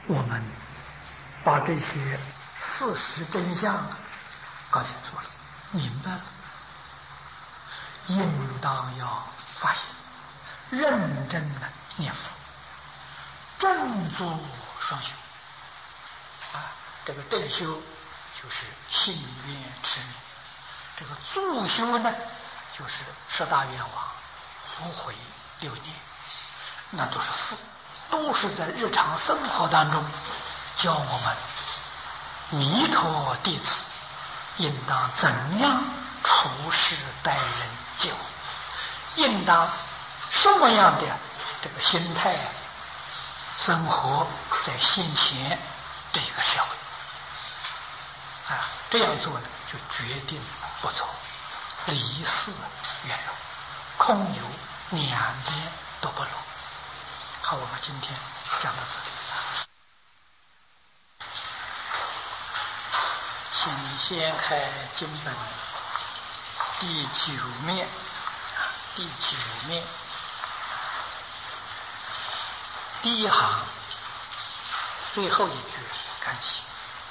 我们把这些事实真相搞清楚了、明白了，应当要发心，认真的念佛，正坐双修。这个正修就是信愿持名，这个助修呢，就是十大愿望、无悔六念，那都是事，都是在日常生活当中教我们弥陀弟子应当怎样处事待人接物，应当什么样的这个心态生活在现前这个社会。这样做呢，就决定不走离世远路，空有两边都不落。好，我们今天讲到这里。请先开经本第9面，第9面第一行最后一句看起。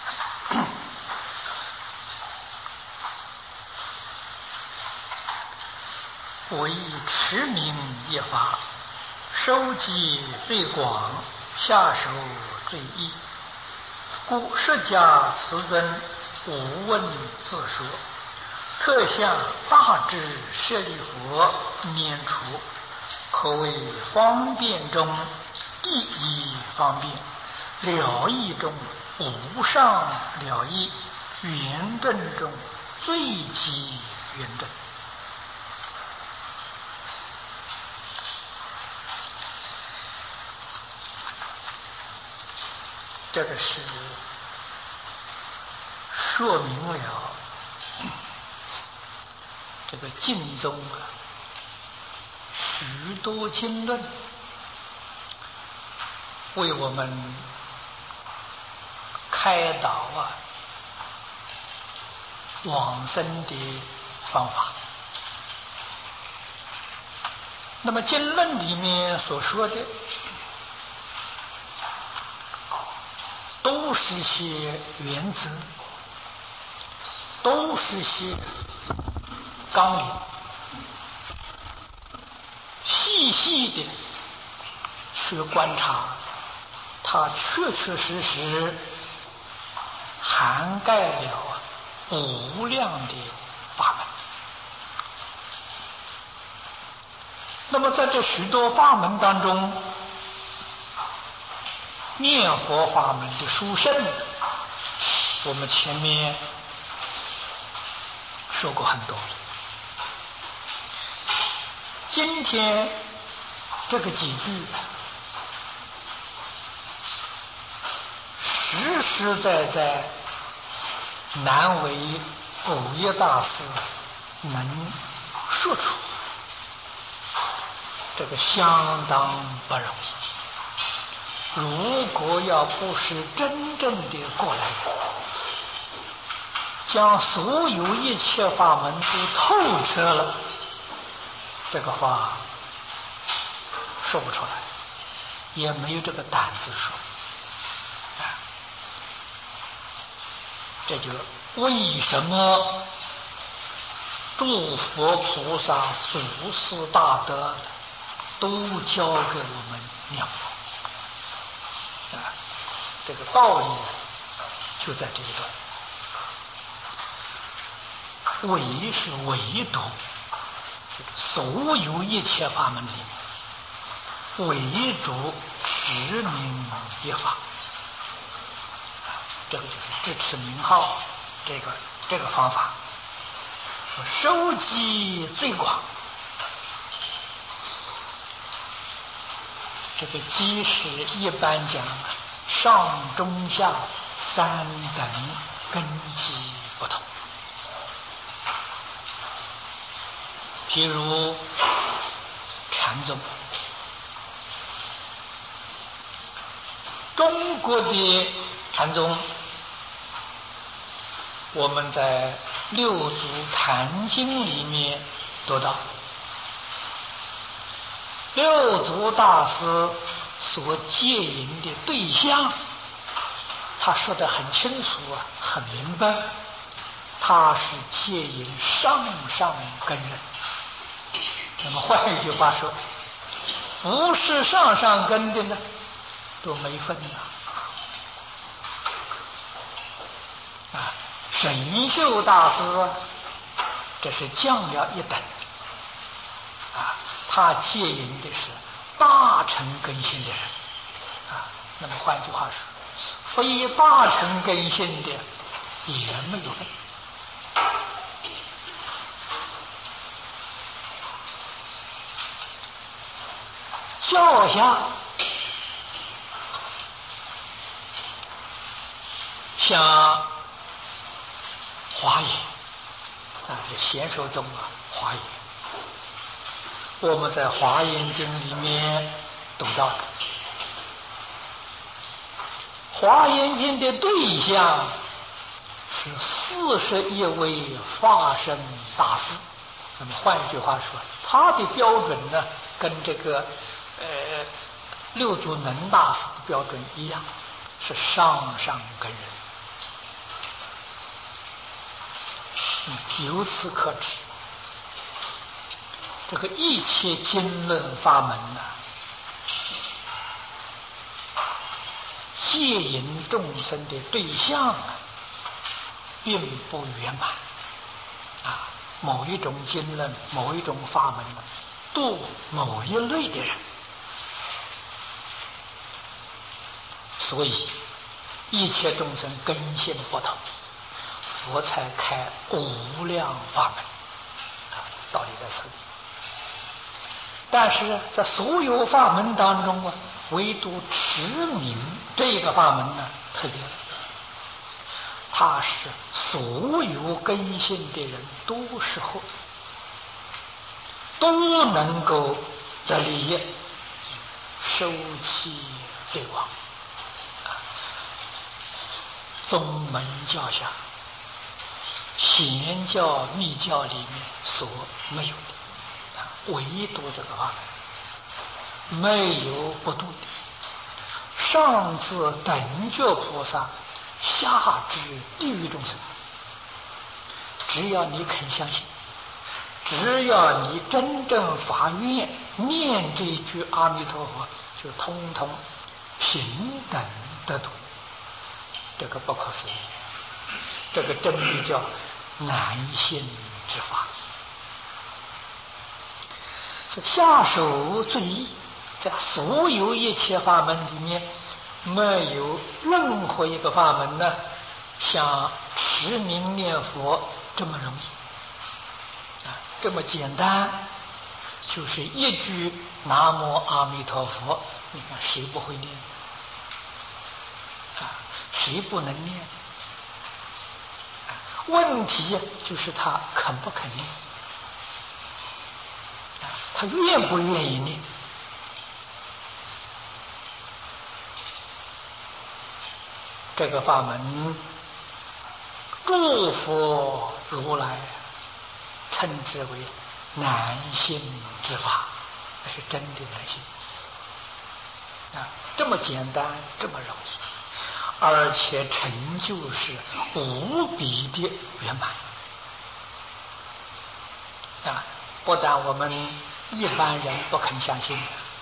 为持名一法，收集最广，下手最易，故释迦慈尊无问自说，特向大智舍利佛念处，可谓方便中第一方便，了义中无上了义，圆顿中最极圆顿。这个是说明了这个经中许多经论为我们开导往生的方法。那么经论里面所说的都是些原则，都是些纲领，细细的去观察，它确确实实涵盖了无量的法门。那么在这许多法门当中，念佛法门的殊胜，我们前面说过很多了。今天这个几句实实在在难为古业大师能说出，这个相当不容易。如果要不是真正的过来人，将所有一切法门都透彻了，这个话说不出来，也没有这个胆子说。这就为什么诸佛菩萨祖师大德都教给我们念佛。这个道理就在这一段。唯是唯独这个所有一切法门里面，唯独持名一法，这个就是智持名号这个方法，收集最广。这个基石一般讲上中下三等根基不同。譬如禅宗，中国的禅宗，我们在六祖坛经里面读到，六祖大师所戒引的对象他说得很清楚啊，很明白，他是戒引上上根人。那么换一句话说，不是上上根的呢，都没分了。啊，神秀大师这是降了一等啊，他戒引的是大乘根性的人啊。那么换句话说，非大乘根性的也没有分。教下像华严啊，这贤首宗啊，华严，我们在华严经里面读到的，华严经的对象是41位法身大士。那么换一句话说，他的标准呢，跟这个六祖能大师的标准一样，是上上根人。由此可知，这个一切经论法门呢，戒引众生的对象啊，并不圆满啊。某一种经论、某一种法门呢，度某一类的人，所以一切众生根性不同，佛才开无量法门啊，道理在此里。但是在所有法门当中啊，唯独持名这个法门呢特别，它是所有根性的人都适合，都能够得利益，收其罪亡。宗门教下显教密教里面所没有的啊，唯独这个法门没有不度的，上至等觉菩萨，下至地狱众生，只要你肯相信，只要你真正发愿念这句阿弥陀佛，就通通平等得度。这个不可思议，这个真的叫难信之法。下手最易，在所有一切法门里面，没有任何一个法门呢，像持名念佛这么容易啊，这么简单，就是一句南无阿弥陀佛，你看谁不会念啊？谁不能念？问题就是他肯不肯念，他愿不愿意念？这个法门，诸佛如来称之为难信之法，那是真的难信啊！这么简单，这么容易。而且成就是无比的圆满啊！不但我们一般人不肯相信，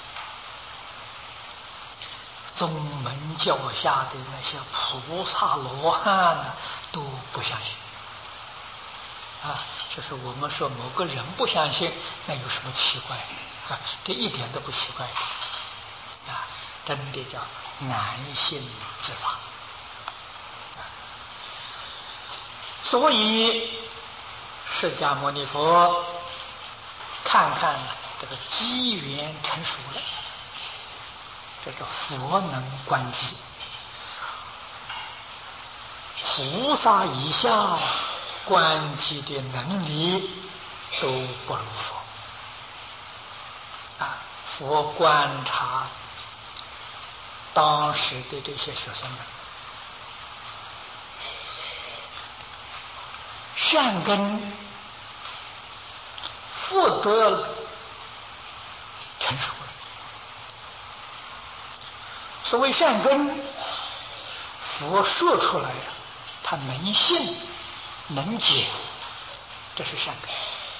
宗门教下的那些菩萨罗汉都不相信啊！就是我们说某个人不相信，那有什么奇怪啊？这一点都不奇怪啊！真的叫难信之法。所以释迦牟尼佛看看这个机缘成熟了，这个佛能观机，菩萨以下观机的能力都不如佛啊！佛观察当时的这些学生们，善根福德成熟了。所谓善根， 佛说出来了，他能信能解，这是善根。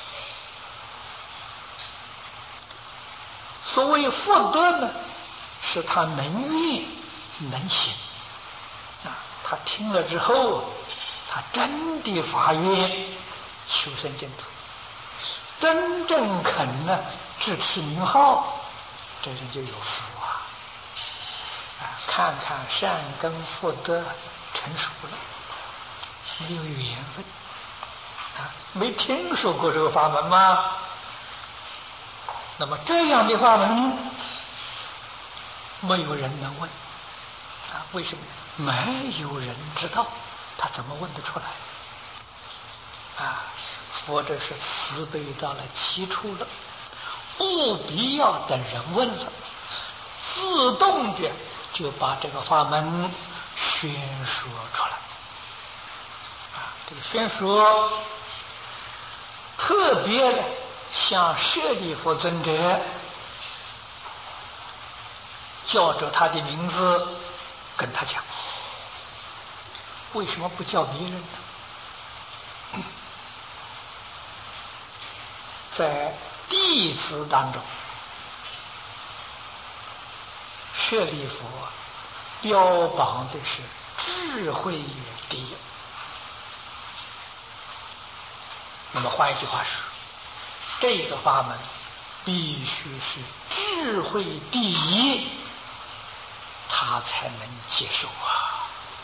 所谓福德呢，是他能念能行啊。他听了之后，他真的发愿求生净土，真正肯呢支持名号，这人就有福啊！看看善根福德成熟了，没有缘分啊，没听说过这个法门吗？那么这样的法门，没有人能问啊？为什么？没有人知道，他怎么问得出来？啊，佛这是慈悲到了极处了，不必要等人问了，自动的就把这个法门宣说出来。啊，这个宣说特别的向舍利弗尊者叫着他的名字跟他讲，为什么不叫别人呢？在弟子当中，舍利弗标榜的是智慧第一。那么换一句话说，这个法门必须是智慧第一，他才能接受啊！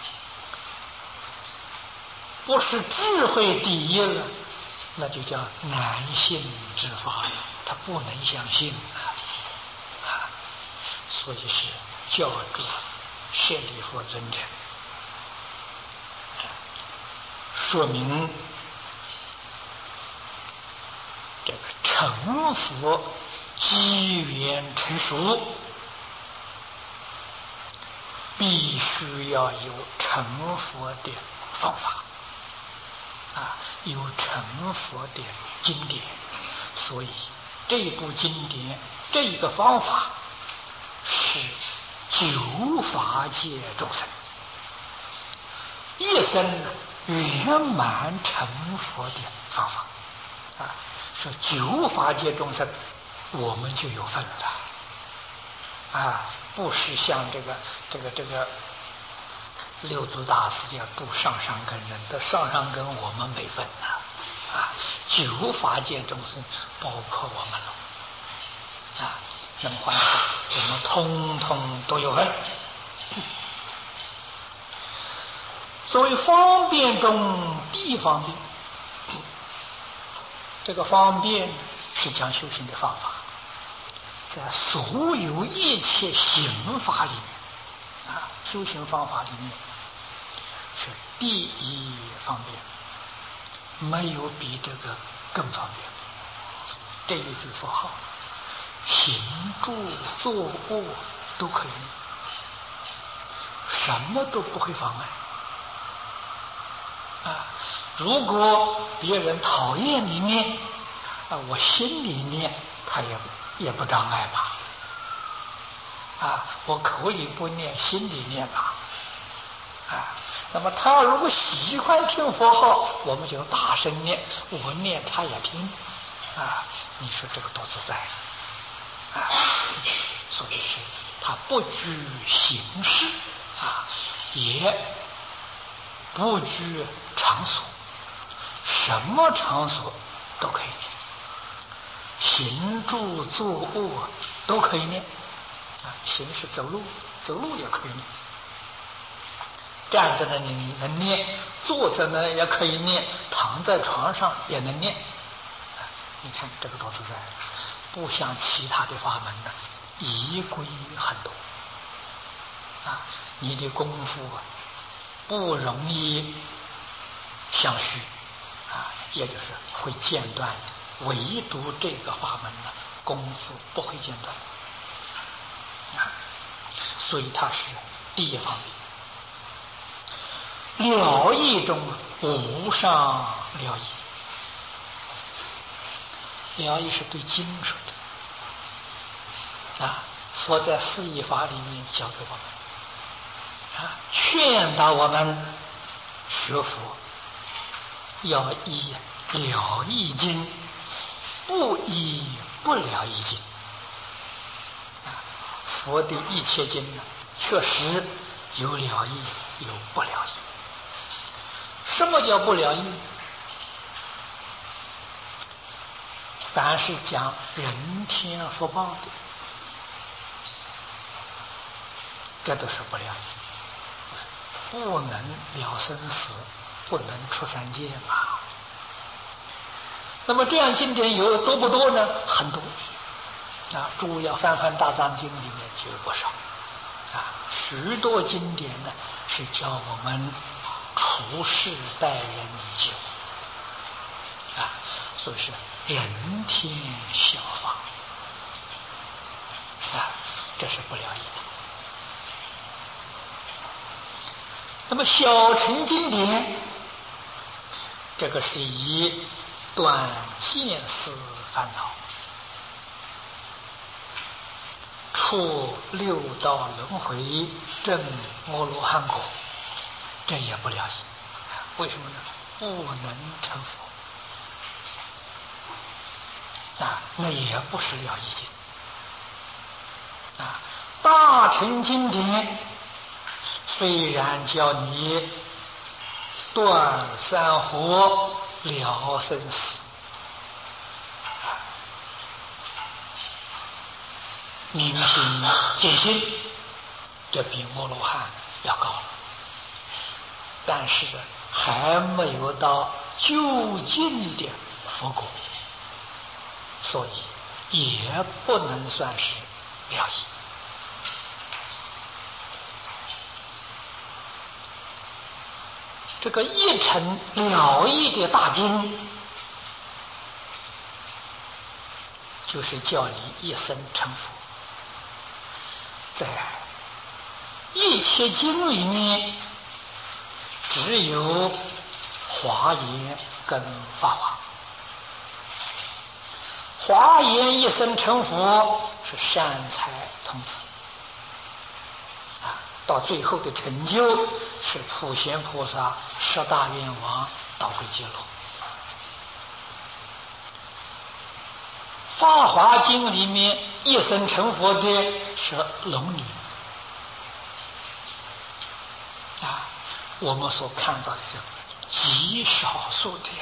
不是智慧第一了，那就叫难信之法了，他不能相信啊！所以是叫住舍利弗尊者，说明这个成佛机缘成熟，必须要有成佛的方法啊，有成佛的经典。所以这部经典，这个方法是救法界众生一生圆满成佛的方法啊。说救法界众生，我们就有份了啊！不是像这个六祖大师要度上上根人的上上根，我们没份呐啊！救法界众生包括我们了啊！那么换句话，我们通通都有份。所谓方便中地方便。这个方便是讲修行的方法，在所有一切行法里面啊，修行方法里面是第一方便，没有比这个更方便。这一句佛号，行住坐卧都可以念，什么都不会妨碍啊。如果别人讨厌你念啊，我心里念他也不障碍吧？啊，我口里不念，心里念吧？啊，那么他如果喜欢听佛号，我们就大声念，我念他也听啊。你说这个多自在啊！所以是他不拘形式啊，也不拘场所。什么场所都可以念，行住坐卧都可以念啊。行是走路，走路也可以念；站着呢你能念，坐着呢也可以念，躺在床上也能念。你看这个多自在，不像其他的法门呢，仪规很多啊，你的功夫不容易相续。啊，也就是会间断的，唯独这个法门呢，功夫不会间断啊，所以它是第一方面。了义中无上了义，了义是对经说的啊。佛在四义法里面教给我们， 劝导我们学佛要依了义经，不依不了义经。佛的一切经呢，确实有了义，有不了义。什么叫不了义？凡是讲人天福报的，这都是不了义，不能了生死，不能出三界嘛。那么这样经典有多不多呢？很多。诸要泛泛大藏经里面就有不少。许多经典呢是教我们处事待人接物，所以是人天效法，这是不了义的。那么小乘经典，这个是以断见思烦恼，出六道轮回，证阿罗汉果，这也不了义。为什么呢？不能成佛，那也不是了义经。大乘经典虽然叫你断三惑，了生死，明心见性，这比阿罗汉要高了，但是还没有到究竟的佛果，所以也不能算是了义。这个一成了义的大经，就是叫你一生成佛。在一切经里面，只有华严跟法华。华严一生成佛是善财童子，到最后的成就是普贤菩萨十大愿王导归极乐。法华经里面一生成佛的是龙女，我们所看到的极少数的。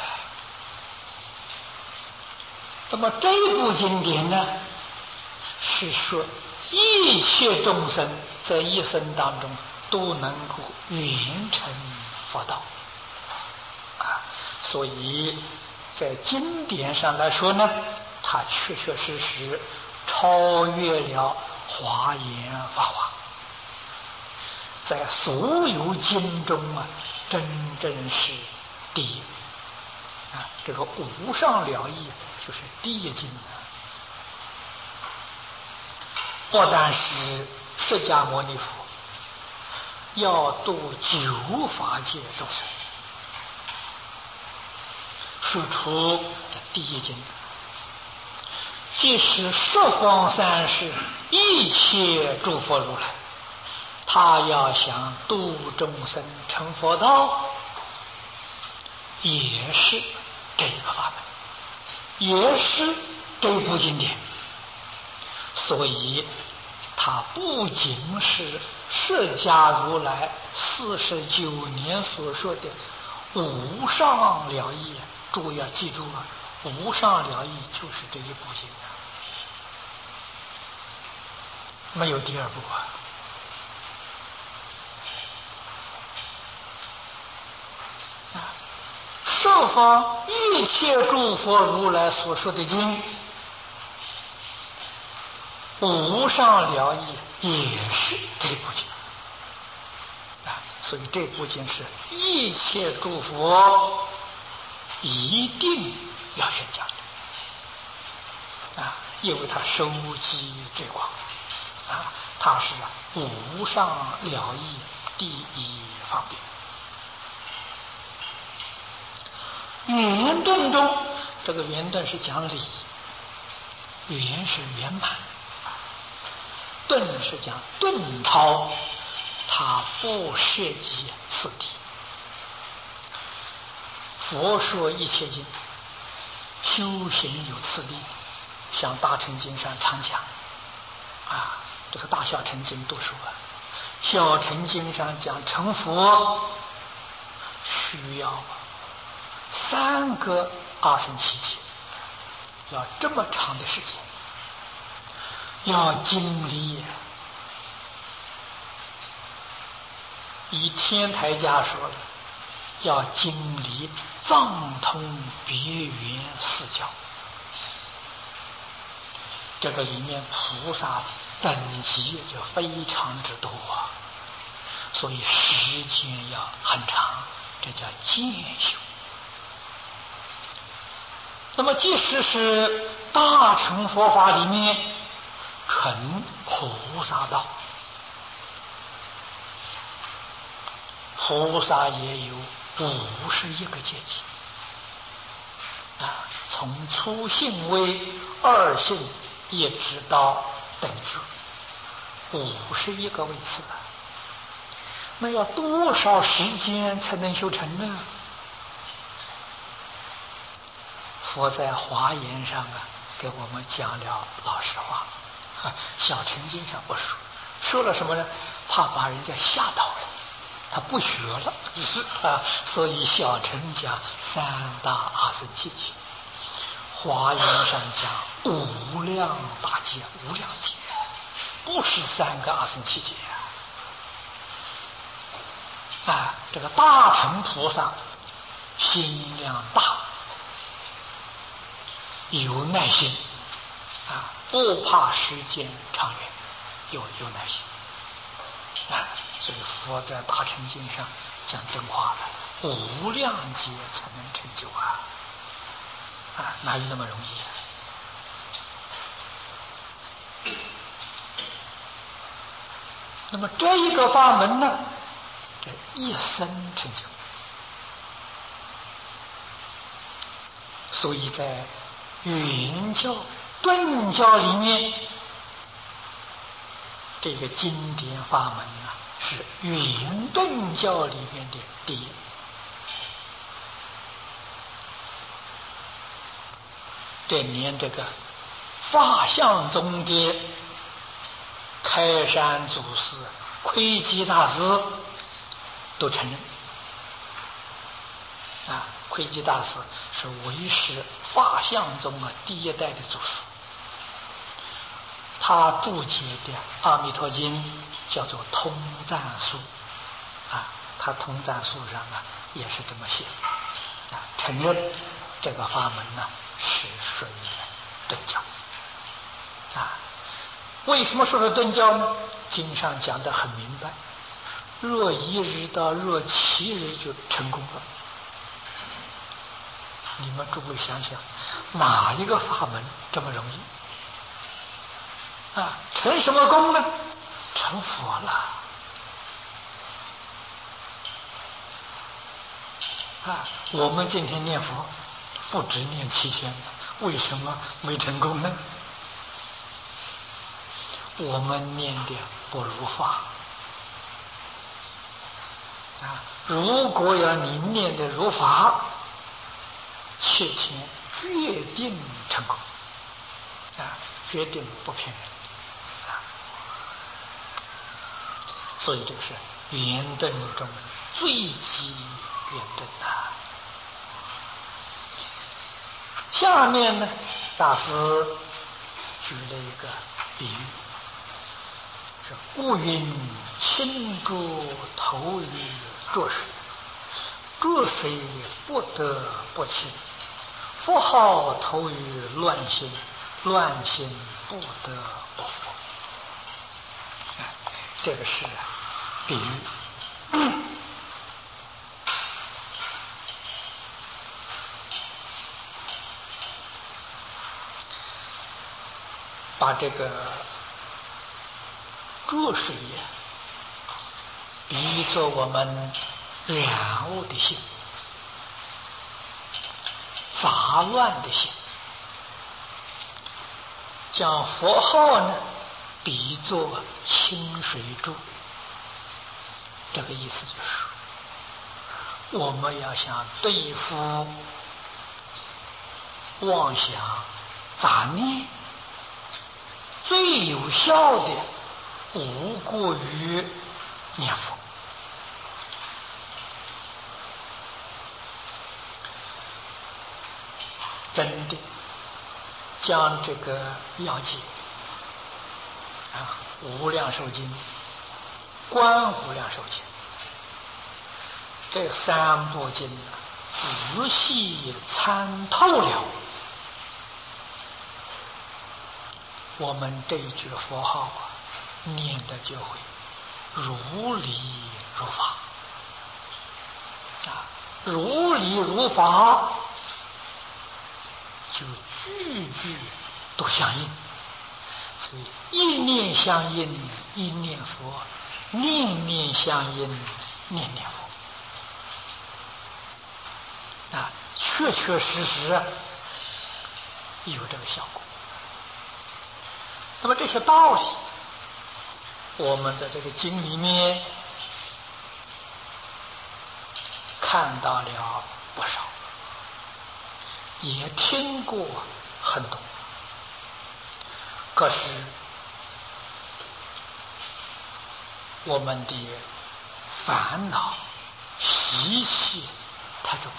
那么这部经典呢，是说一切众生在一生当中都能够圆成佛道，所以在经典上来说呢，它确确实实超越了华严法华，在所有经中真正是第一。这个无上了义就是第一经，不但是释迦牟尼佛要度九法界众生，说出第一经，即使十方三世一切诸佛如来，他要想度众生成佛道，也是这一个法门，也是这部经典。所以它不仅是释迦如来49年所说的无上了义，诸位要记住了，无上了义就是这一部经，没有第二部十方一切诸佛如来所说的经，无上了义也是这部经，所以这部经是一切诸佛一定要宣讲的，因为它收集最广，它是无上了义第一方便。圆顿中，这个圆顿是讲理，圆是圆满，顿是讲顿超， 它不涉及次第。佛说一切经，修行有次第，像大乘经上常讲啊，这个大小乘经都说，小乘经上讲成佛需要3个阿僧祇劫，要这么长的时间，要经历。以天台家说了，要经历藏通别圆四教，这个里面菩萨等级就非常之多，所以时间要很长，这叫渐修。那么即使是大乘佛法里面纯菩萨道，菩萨也有51个阶级啊，从初信位、二信一直到等觉，51个位次啊。那要多少时间才能修成呢？佛在华严上啊，给我们讲了老实话，小乘经上不说，说了什么呢？怕把人家吓到了，他不学了啊，所以小乘讲3大阿僧祇劫，华严上讲无量大劫、无量劫，不是3个阿僧祇劫啊！这个大乘菩萨心量大，有耐心啊，不怕时间长远，有耐心啊，所以佛在大乘经上讲真话了，无量劫才能成就啊，哪有那么容易？那么这一个法门呢，这一生成就。所以在圆教、顿教里面，这个经典法门啊，是圆顿教里面的第一。这连这个法相宗的开山祖师窥基大师都承认啊，窥基大师是唯识法相宗第1代的祖师，他注解的《阿弥陀经》叫做《通赞书》啊，他《通赞书》上也是这么写的啊，承认这个法门是属于顿教啊。为什么说是顿教呢？经上讲得很明白，若1日到若7日就成功了。你们诸位想想，哪一个法门这么容易啊？成什么功呢？成佛了啊！我们今天念佛不止念7000，为什么没成功呢？我们念的不如法啊！如果要你念的如法，7000决定成功啊，决定不骗人啊！所以这个是圆顿中最极圆顿啊。下面呢，大师举了一个比喻，是故云清浊投于浊水，浊水不得不清；佛号投于乱心，乱心不得不佛。这个是比喻。把这个浊水比喻作我们染污的心、杂乱的心，将佛号呢比作清水珠这个意思就是，我们要想对付妄想、杂念，最有效的无过于念佛。真的将这个要解无量寿经、观无量寿经这三部经仔细参透了，我们这一句佛号念的就会如理如法如理如法，就句句都相应。所以一念相应一念佛，念念相应念念佛确确实实有这个效果。那么这些道理，我们在这个经里面看到了不少，也听过很多，可是我们的烦恼习气太重，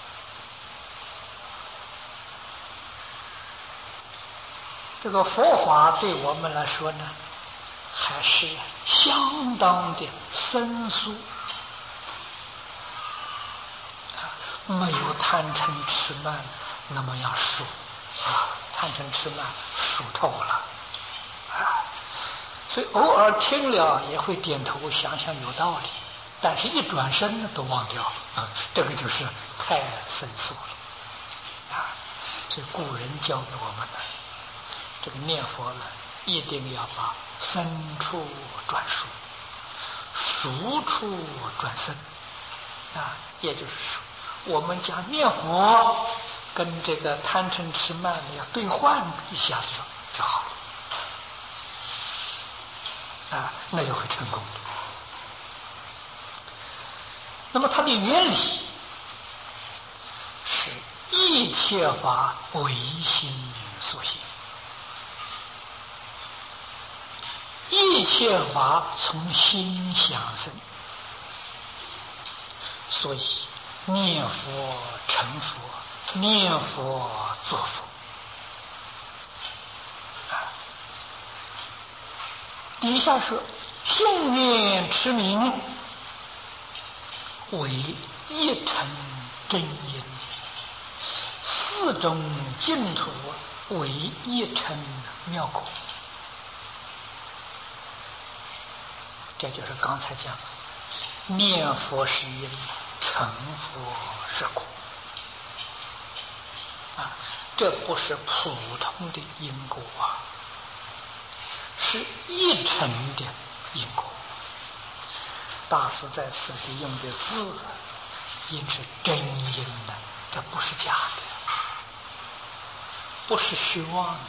这个佛法对我们来说呢，还是相当的生疏没有贪嗔痴慢那么样熟贪嗔痴慢熟透了所以偶尔听了也会点头想想有道理，但是一转身呢都忘掉这个就是太生疏了所以古人教给我们的这个念佛呢，一定要把深处转熟，熟处转深也就是说，我们讲念佛跟这个贪嗔痴慢要兑换一下子就好了那就会成功的。那么它的原理是一切法唯心所现，一切法从心想生，所以念佛成佛，念佛作佛底下说信愿持名为一尘真因，四种净土为一尘妙果。这就是刚才讲念佛是因，成佛是果这不是普通的因果是一尘的因果。大师在此地用的字因是真因的，这不是假的，不是虚妄的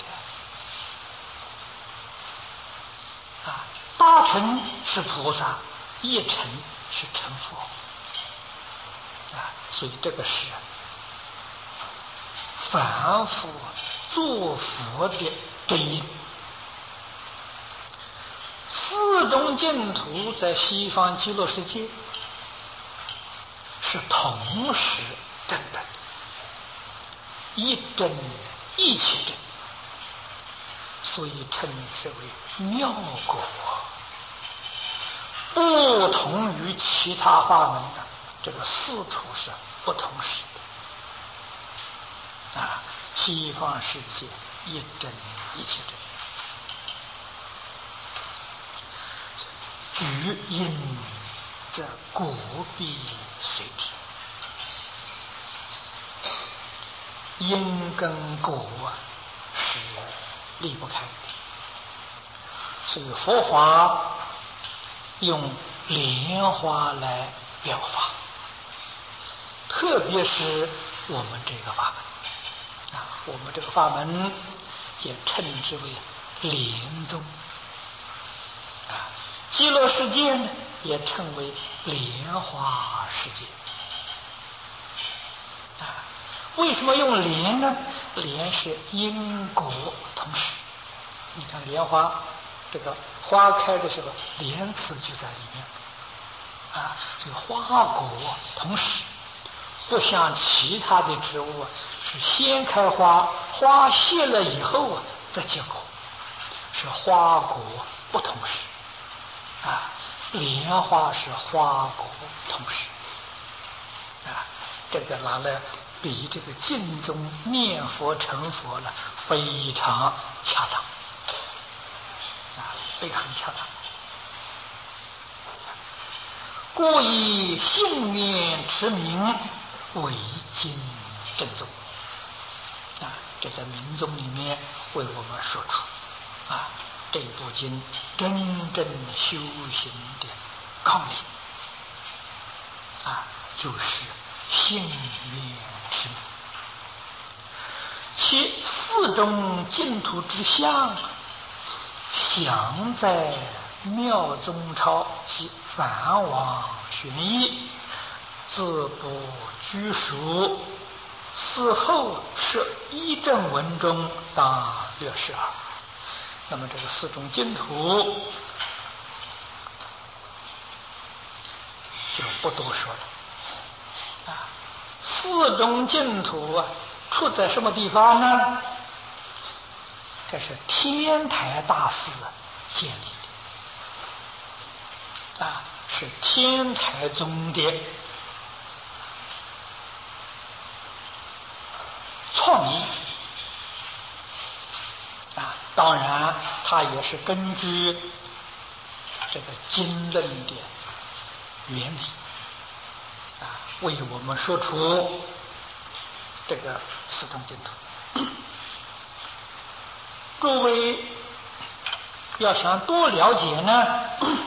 大乘是菩萨，一尘是成佛所以这个是凡夫做佛的真因。四种净土在西方极乐世界是同时真的，一真一起真，所以称之为妙果，不同于其他法门的这个四土是不同时的西方世界一真一起真。举因则果必随之，因跟果是离不开的，所以佛法用莲花来表法，特别是我们这个法门我们这个法门也称之为莲宗极乐世界呢， 也称为莲花世界。为什么用莲呢？莲是因果同时。你看莲花，这个花开的时候，莲子就在里面。所以花果同时，不像其他的植物是先开花，花谢了以后再结果，是花果不同时。莲花是花果同时。这个拿来比这个净宗念佛成佛了，非常恰当。非常恰当。故以信念持名为经正宗。这在明宗里面为我们说出这部经真正修行的纲领就是信念持名。其四种净土之相，详在妙宗钞及梵王玄义，自不拘束。此后是依正文中当略示耳。那么这个四种净土就不多说了。四种净土处在什么地方呢？这是天台大师建立的，是天台宗的创意。当然它也是根据这个经论的原理为我们说出这个四种净土。诸位要想多了解呢，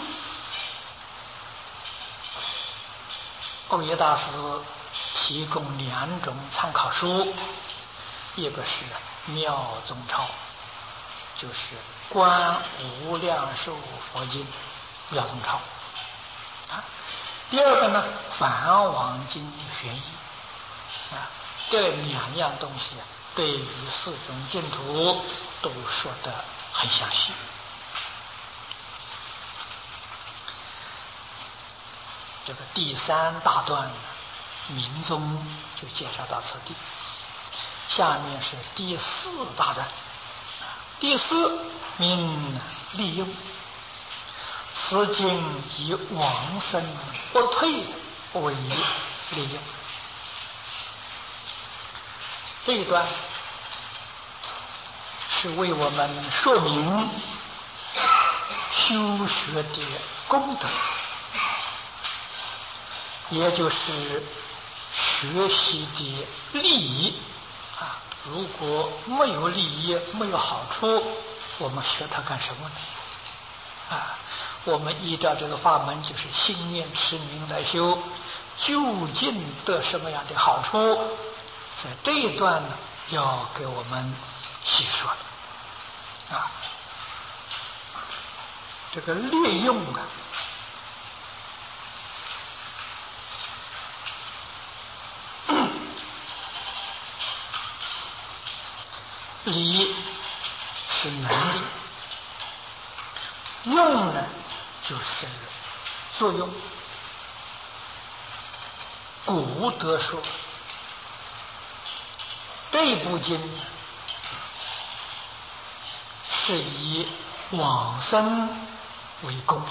欧耶大师提供两种参考书，一个是妙宗钞，就是观无量寿佛经妙宗钞第二个呢梵王经玄义这两样东西对于四种净土都说得很详细。这个第三大段明宗就介绍到此地，下面是第四大段。第四名利用，此经以往生不退为利用。这一段是为我们说明修学的功德，也就是学习的利益如果没有利益，没有好处，我们学它干什么呢？我们依照这个法门，就是信念持名来修，究竟得什么样的好处？在这一段呢，要给我们细说的这个利用理是能力，用呢就是作用。古德说，这部经是以往生为功，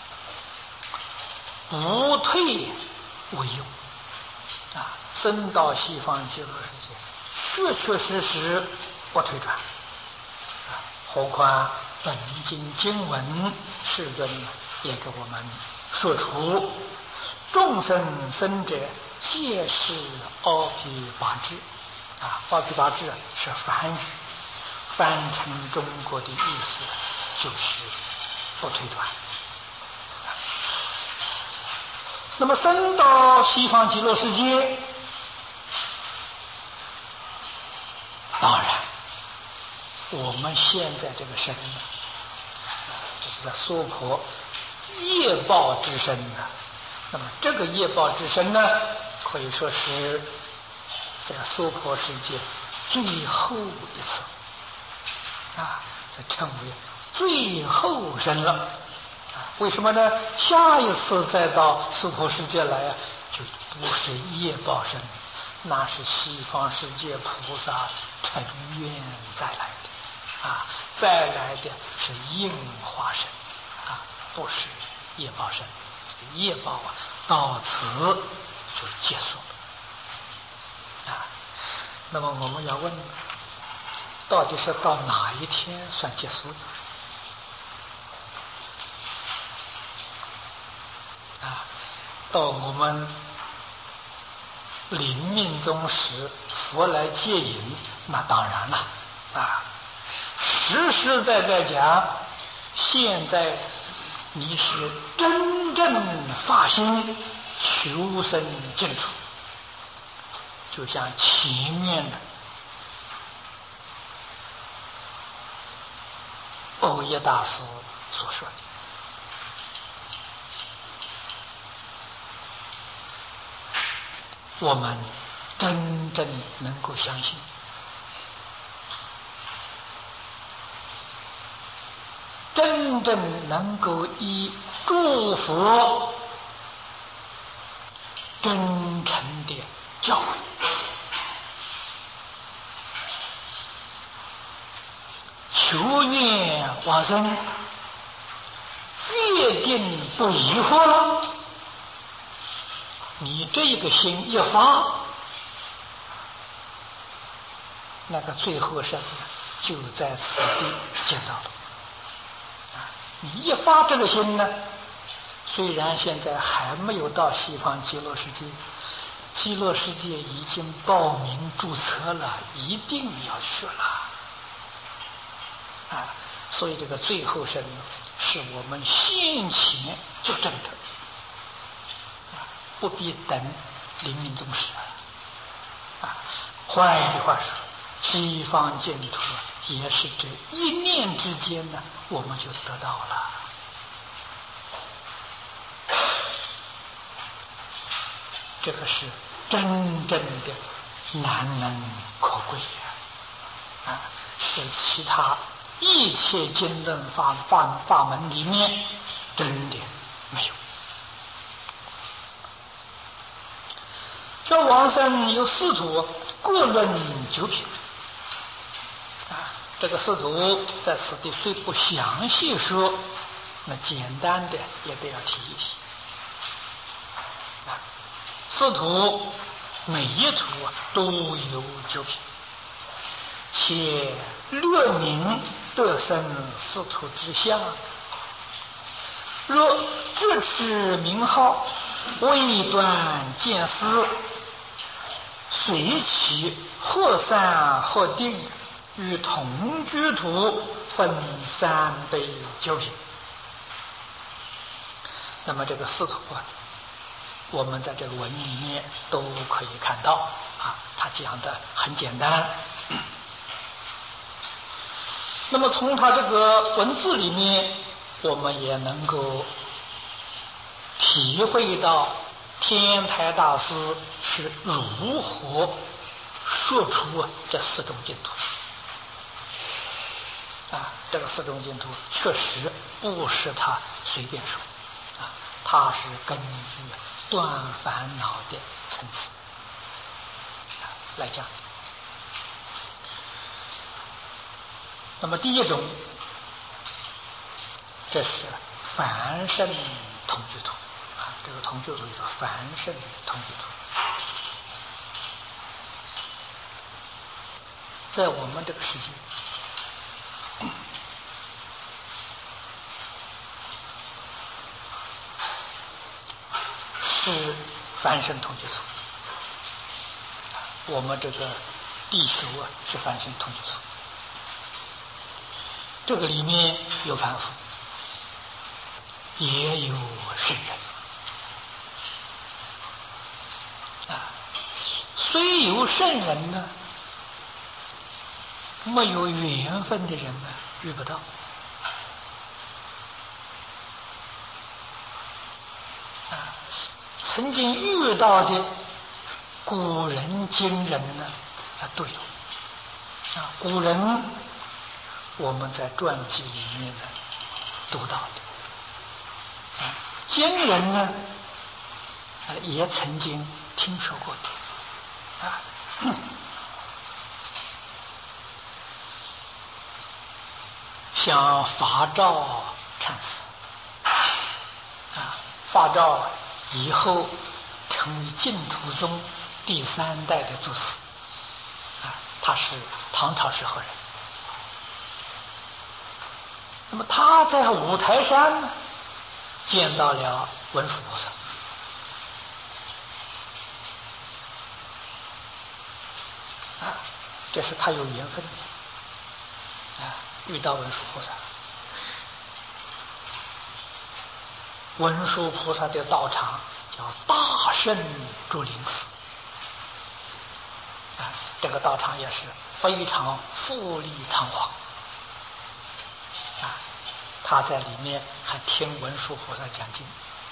不退为用生到西方极乐世界，确确实实不退转何况本经经文世尊也给我们说出，众生生者皆是阿毗跋致阿毗跋致是梵语，翻成中国的意思就是不退转。那么生到西方极乐世界，当然我们现在这个身这是在娑婆业业报之身呢。那么这个业报之身呢，可以说是这个娑婆世界最后一次啊，这称为最后身了啊。为什么呢？下一次再到娑婆世界来啊，就不是业报身，那是西方世界菩萨成愿再来的啊，再来的是应化身啊，不是业报身。业报啊，到此就结束了啊。那么我们要问，到底是到哪一天算结束啊？到我们临命终时，佛来接引，那当然了啊。实实在在讲，现在你是真正发心求生净土，就像前面的欧耶大师所说的，我们真正能够相信，真正能够以诸佛真诚的教诲，求愿往生，决定不疑惑了。你这个心一发，那个最后生就在此地见到了。你一发这个心呢，虽然现在还没有到西方极乐世界，极乐世界已经报名注册了，一定要去了啊！所以这个最后生是我们先前就证的，不必等临命终时啊。换一句话说，西方净土也是这一念之间呢，我们就得到了。这个是真正的难能可贵啊！是其他一切经论法门里面真的没有。这往生有四土，各论9品啊。这个四土在此地虽不详细说，那简单的也得要提一提啊。四土每一土都有9品，且略名得生四土之相。若直持名号，未断见思，随其或散或定，与同居土分3辈9品。那么这个四土啊，我们在这个文里面都可以看到啊，他讲的很简单。那么从他这个文字里面，我们也能够体会到天台大师是如何说出这4种净土啊。这个4种净土确实不是他随便说啊，他是根据断烦恼的层次来讲。那么第一种，这是凡圣同居土啊，这个同居土叫凡圣同居土。在我们这个世界，是凡圣同居土，我们这个地球啊是凡圣同居土。这个里面有凡夫，也有圣人啊。虽有圣人呢，没有缘分的人呢遇不到曾经遇到的古人今人呢，都有啊。古人我们在传记里面呢读到的啊，今人呢也曾经听说过的啊。像法照禅师啊，法照以后成为净土宗第3代的祖师啊，他是唐朝时候人。那么他在五台山见到了文殊菩萨啊，这是他有缘分啊，遇到文殊菩萨。文殊菩萨的道场叫大圣竹林寺啊，这个道场也是非常富丽堂皇啊。他在里面还听文殊菩萨讲经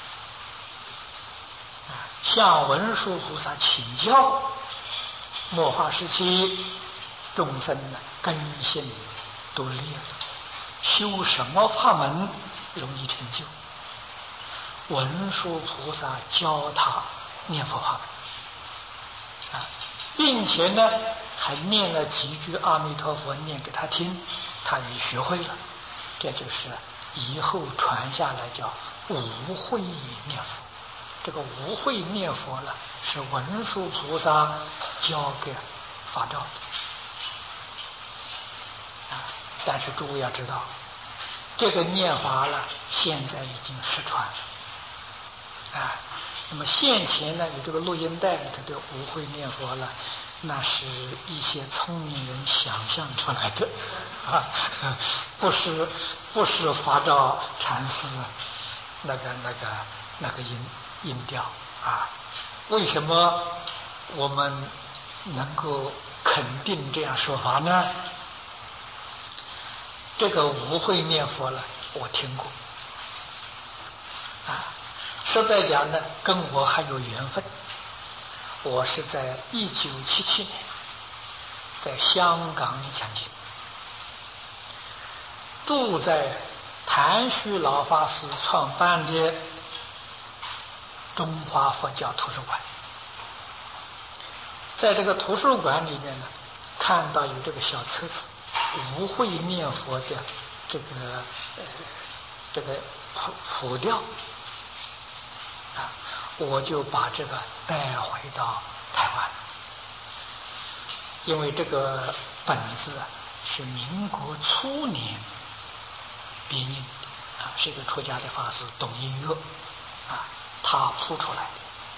啊，向文殊菩萨请教末法时期众生的根性多劣了，修什么法门容易成就？文殊菩萨教他念佛法门啊，并且呢还念了几句阿弥陀佛念给他听，他也学会了。这就是以后传下来叫无慧念佛。这个无慧念佛了，是文殊菩萨教给法照的啊。但是诸位要知道，这个念法了，现在已经失传了啊。那么现前呢，有这个录音带里头的无慧念佛了，那是一些聪明人想象出来的啊，不是法照禅师那个音调啊。为什么我们能够肯定这样说法呢？这个无慧念佛了，我听过啊。实在讲呢，跟我还有缘分。我是在1977年在香港讲经，住在谭旭老法师创办的中华佛教图书馆。在这个图书馆里面呢，看到有这个小册子无慧念佛的这个谱调啊，我就把这个带回到台湾，因为这个本子是民国初年编印的啊，是一个出家的法师懂音乐啊，他谱出来的。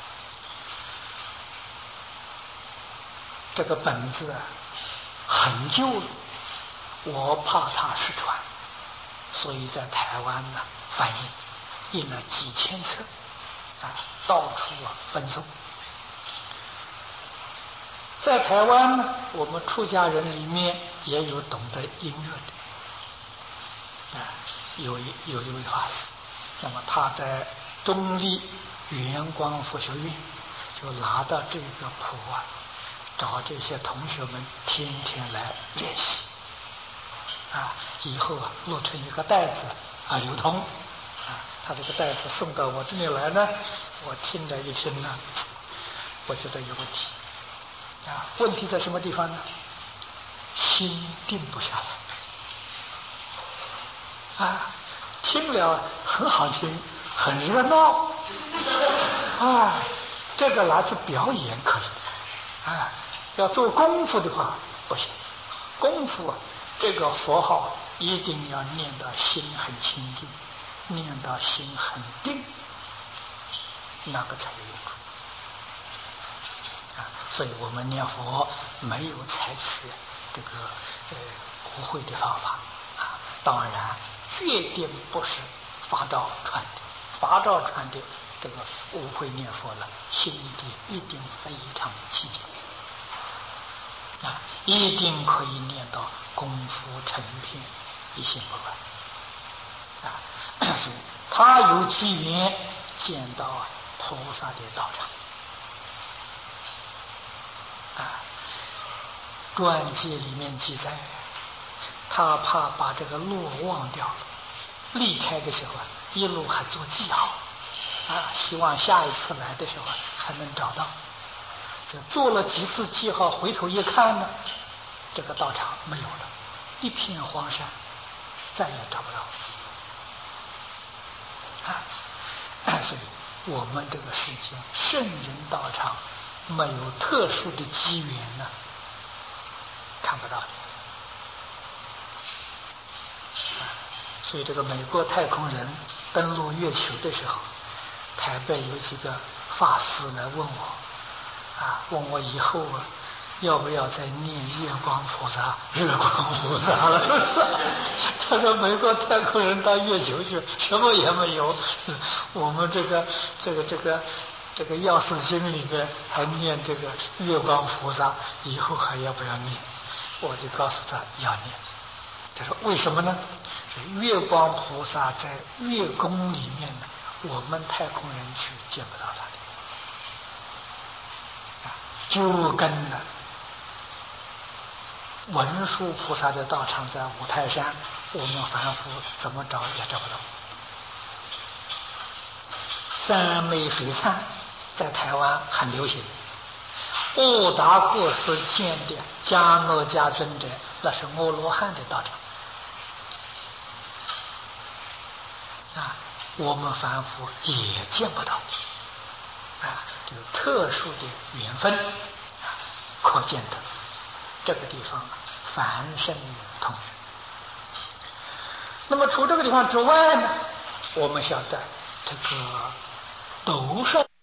这个本子很旧了，我怕它失传，所以在台湾呢翻印了几千册啊，到处分送。在台湾呢，我们出家人里面也有懂得音乐的啊，有一位法师，那么他在中立圆光佛学院就拿到这个谱啊，找这些同学们天天来练习啊，以后录成一个袋子啊流通啊。他这个袋子送到我这里来呢，我听了一听呢，我觉得有问题啊。问题在什么地方呢？心定不下来啊，听了很好听，很热闹啊，这个拿去表演可以啊，要做功夫的话不行。功夫这个佛号一定要念到心很清净，念到心很定，那个才有用处啊。所以我们念佛没有采取这个无慧的方法啊。当然决定不是法照传的，法照传的这个无慧念佛了，心地一定非常清净啊，一定可以念到功夫成片，一心不乱啊。所以他有机缘见到菩萨的道场啊。传记里面记载，他怕把这个路忘掉了，离开的时候一路还做记号啊，希望下一次来的时候还能找到。就做了几次记号，回头一看呢，这个道场没有了，一片荒山，再也找不到啊。所以我们这个世间圣人道场没有特殊的机缘呢，看不到的。所以这个美国太空人登陆月球的时候，台北有几个法师来问我问我以后要不要再念月光菩萨？月光菩萨了。他说美国太空人到月球去，什么也没有。我们这个药师经里面还念这个月光菩萨，以后还要不要念？我就告诉他要念。他说为什么呢？月光菩萨在月宫里面呢，我们太空人去见不到他的。就跟文殊菩萨的道场在五台山，我们凡夫怎么找也找不到。三昧水忏在台湾很流行，布达国师建的迦诺迦尊者，那是阿罗汉的道场我们凡夫也见不到这个特殊的缘分可见的这个地方凡圣同居。那么除这个地方之外呢，我们晓得这个斗上